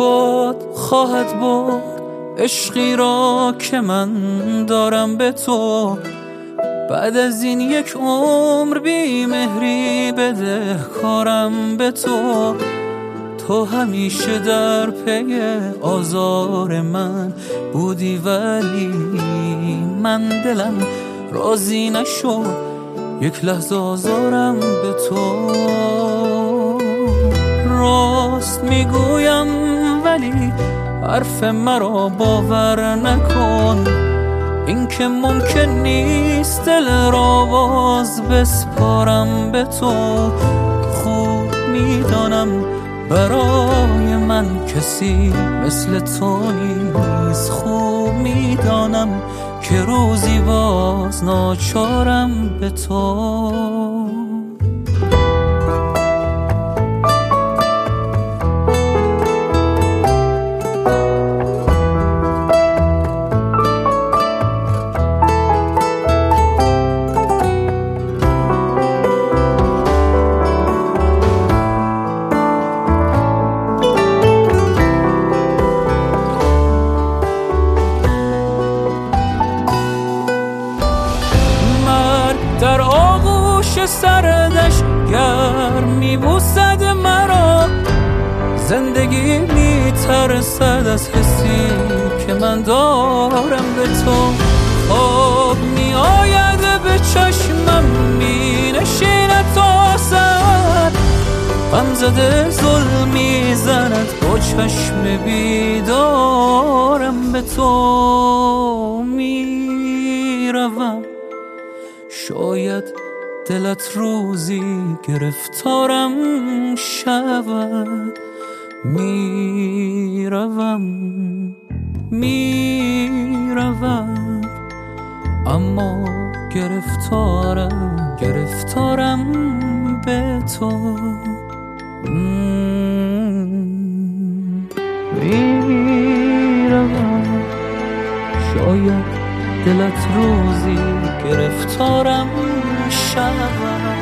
باد خواهد برد عشقی را که من دارم به تو. بعد از این یک عمر بی مهری بده کارم به تو. تو همیشه در پی آزار من بودی ولی من دلم راضی نشد یک لحظه آزارم به تو. راست میگویم ولی حرف مرا باور نکن، این که ممکن نیست دل را باز بسپارم به تو. خوب میدانم برای من کسی مثل تو نیست، خوب میدانم که روزی باز ناچارم به تو. در آغوش سردش گرم میبوسد مرا، زندگی میترسد از حسی که من دارم به تو. خواب میآید به چشمم مینشیند تا سر، غم زده ظلم میزند با چشم بیدارم به تو. میروم شاید دلت روزی گرفتارم شود. میروم اما گرفتارم به تو. میروم شاید دلت روزی گرفتارم شود.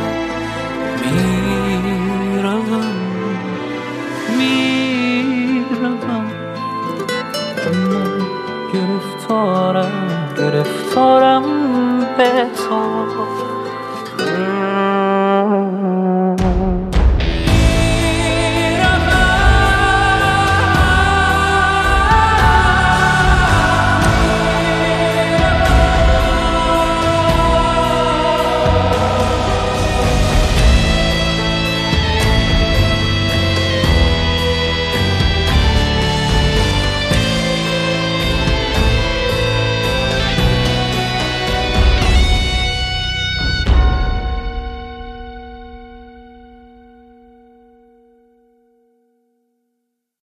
میروم اما گرفتارم به تو.